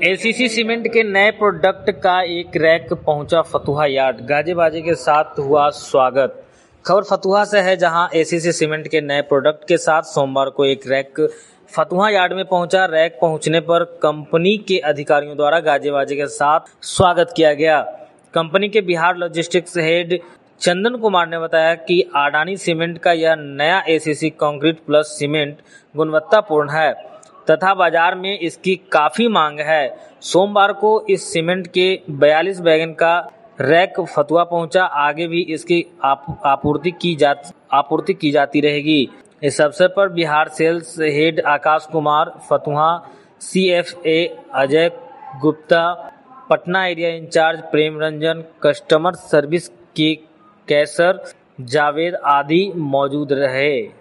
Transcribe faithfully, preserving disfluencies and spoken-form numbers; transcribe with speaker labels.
Speaker 1: ACC cement के नए product का एक रैक पहुंचा फतुहा यार्ड, गाजे बाजे के साथ हुआ स्वागत। खबर फतुहा से है, जहां एसीसी सीमेंट के नए प्रोडक्ट के साथ सोमवार को एक रैक फतुहा यार्ड में पहुंचा। रैक पहुंचने पर कंपनी के अधिकारियों द्वारा गाजे बाजे के साथ स्वागत किया गया। कंपनी के बिहार लॉजिस्टिक्स हेड चंदन कुमार ने बताया कि अडानी सीमेंट का यह नया एसीसी कंक्रीट प्लस सीमेंट गुणवत्तापूर्ण है तथा बाजार में इसकी काफी मांग है। सोमवार को इस सीमेंट के बयालीस वैगन का रैक फतुहा पहुंचा। आगे भी इसकी आप, आपूर्ति की जा आपूर्ति की जाती रहेगी। इस अवसर पर Bihar sales head Akash Kumar, Fatuha CFA Ajay Gupta, Patna area incharge Prem Ranjan, customer service के कैसर जावेद आदि मौजूद रहे।